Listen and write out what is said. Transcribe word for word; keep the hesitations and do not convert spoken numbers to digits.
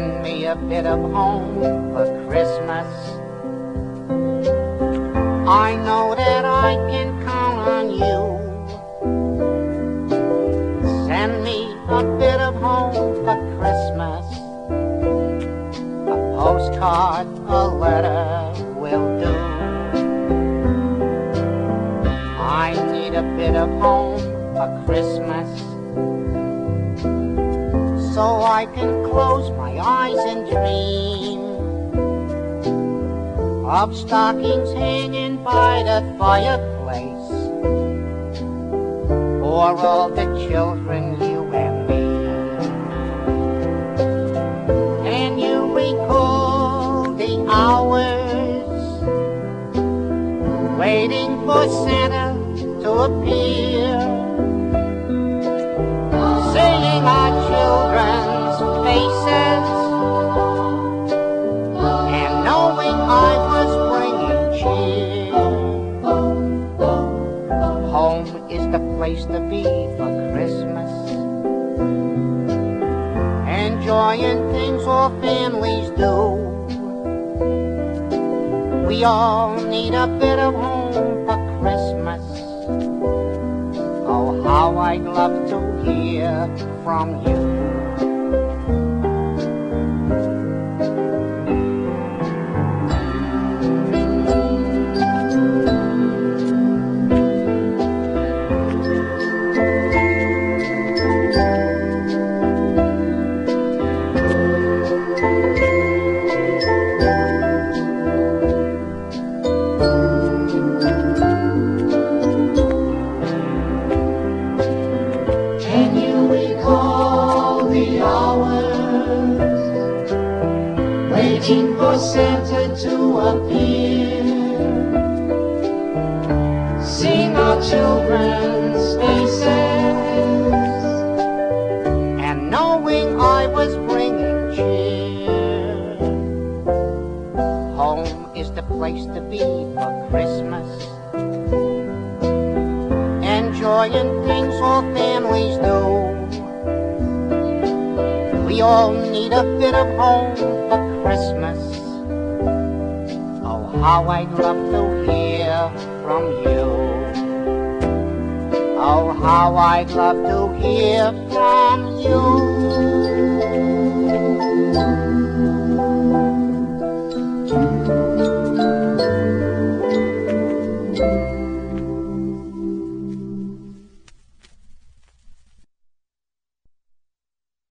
Send me a bit of home for Christmas. I know that I can count on you. Send me a bit of home for Christmas. A postcard, a letter will do. I need a bit of home for Christmas, so I can close my eyes and dream of stockings hanging by the fireplace for all the children, you and me. Can you recall the hours waiting for Santa to appear, seeing our children's faces and knowing I was bringing cheer? Home is the place to be for Christmas, enjoying things all families do. We all need a bit of home for Christmas. Oh, how I'd love to hear from you. Waiting for Santa to appear, seeing our children's faces and knowing I was bringing cheer. Home is the place to be for Christmas, enjoying things all families do. We all need a bit of home for Christmas. Oh, how I'd love to hear from you. Oh, how I'd love to hear from you.